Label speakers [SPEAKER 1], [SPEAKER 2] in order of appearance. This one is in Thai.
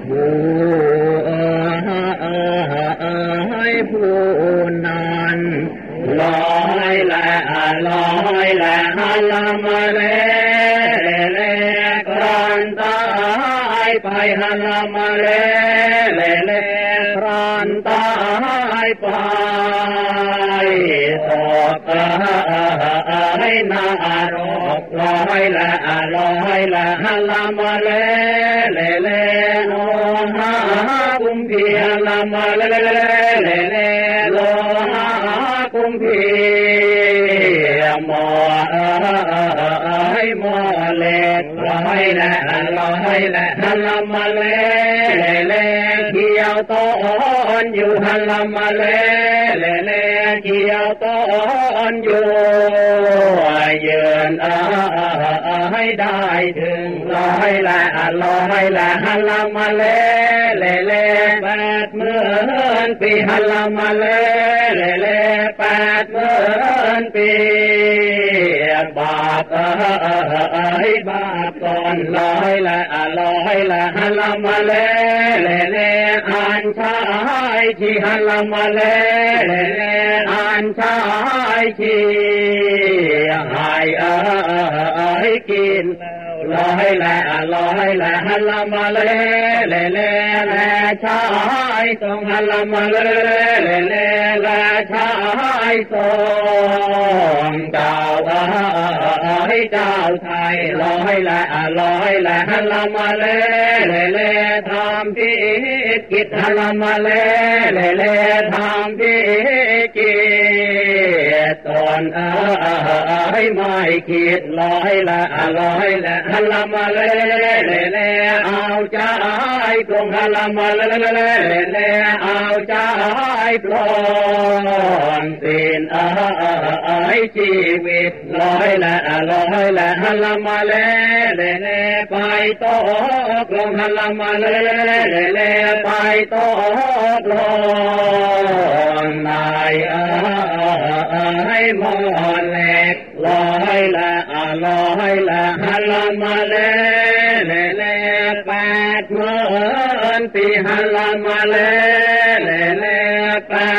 [SPEAKER 1] ผู้ผู้นั้นลอยละลอยละฮัลมาเลเลกรันตายไปฮัลมาเลเลกรันตายไปตกให้นารกลอยละลอยละฮัลมาเลเลโอหากุมพีฮัลมาเลเลโลหากุมพีมอให้มอเล็กลอยละลอยละฮัลมาเลเลเขียวต้นอยู่ฮัลมาเลเลเขียวต้นอยู่ยืนให้ได้ถึงลอยละลอยละฮัลมาเลเล80,000 ปีฮัลมาเลเล80,000 ปีบาปบาปก่อนลอยละลอยละฮัลมาเลเลอันชายที่ฮัลมาเลเลอันชายที่ให้กินลอยละลอยละฮัลมาเลเลชายทรงฮัลมาเลเลชายทรงเจ้าให้เจ้าไทยลอยละลอยละฮัลมาเลเลทำพิกิจฮัลมาเลเลทำพิกิจตอนให้ไม่คิดลอยละลอยละฮัลมาเลเลเอาใจกงฮัลมาเลเลเอาใจปลอนสิ้นให้ชีวิตลอยละลอยละฮัลมาเลเลไปตกลงฮัลมาเลเลไปตกลงนายให้มอเล็กลอยละลอยละฮัลมาเลเล80,000 ปีฮัลมาเลเล80,000